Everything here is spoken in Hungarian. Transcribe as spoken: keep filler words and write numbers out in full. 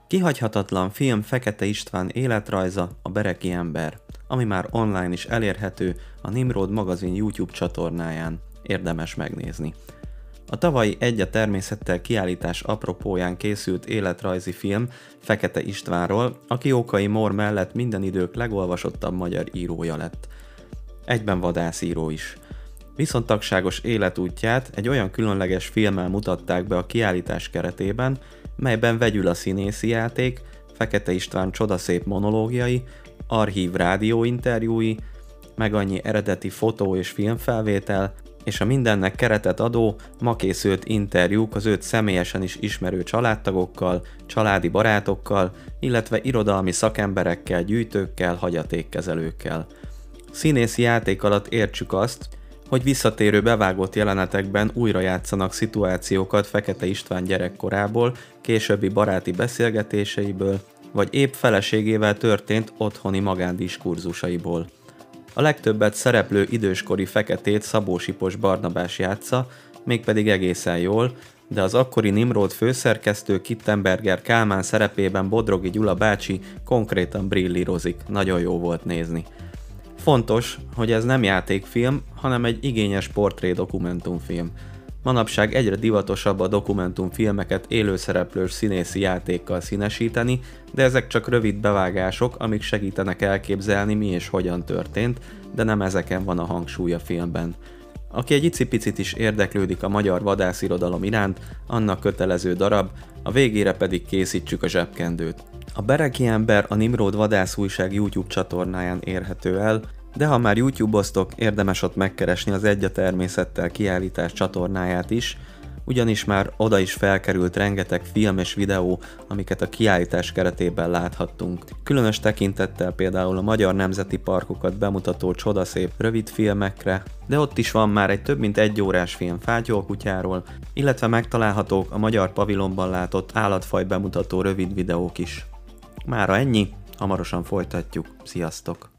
Kihagyhatatlan film Fekete István életrajza, a Bereki ember, ami már online is elérhető a Nimród magazin YouTube csatornáján. Érdemes megnézni. A tavalyi Egy a természettel kiállítás apropóján készült életrajzi film Fekete Istvánról, aki Jókai Mór mellett minden idők legolvasottabb magyar írója lett. Egyben vadászíró is. Viszontagságos életútját egy olyan különleges filmmel mutatták be a kiállítás keretében, melyben vegyül a színészi játék, Fekete István csodaszép monológiai, archív rádióinterjúi, meg annyi eredeti fotó és filmfelvétel, és a mindennek keretet adó, ma készült interjúk az őt személyesen is ismerő családtagokkal, családi barátokkal, illetve irodalmi szakemberekkel, gyűjtőkkel, hagyatékkezelőkkel. Színészi játék alatt értsük azt, hogy visszatérő bevágott jelenetekben újra játszanak szituációkat Fekete István gyerekkorából, későbbi baráti beszélgetéseiből, vagy épp feleségével történt otthoni magándiskorzusaiból. A legtöbbet szereplő időskori Feketét Szabó Sipos Barnabás játsza, mégpedig egészen jól, de az akkori Nimród főszerkesztő Kittenberger Kálmán szerepében Bodrogi Gyula bácsi konkrétan brillírozik, nagyon jó volt nézni. Fontos, hogy ez nem játékfilm, hanem egy igényes portré dokumentumfilm. Manapság egyre divatosabb a dokumentumfilmeket élőszereplős színészi játékkal színesíteni, de ezek csak rövid bevágások, amik segítenek elképzelni, mi és hogyan történt, de nem ezeken van a hangsúly a filmben. Aki egy icipicit is érdeklődik a magyar vadászirodalom iránt, annak kötelező darab, a végére pedig készítsük a zsebkendőt. A Bereki ember a Nimród vadászújság YouTube csatornáján érhető el, de ha már YouTube-oztok, érdemes ott megkeresni az Egy a természettel kiállítás csatornáját is, ugyanis már oda is felkerült rengeteg film és videó, amiket a kiállítás keretében láthattunk. Különös tekintettel például a magyar nemzeti parkokat bemutató csodaszép rövid filmekre, de ott is van már egy több mint egy órás film Fátyolkutyáról, illetve megtalálhatók a magyar pavilonban látott állatfaj bemutató rövid videók is. Mára ennyi, hamarosan folytatjuk, sziasztok!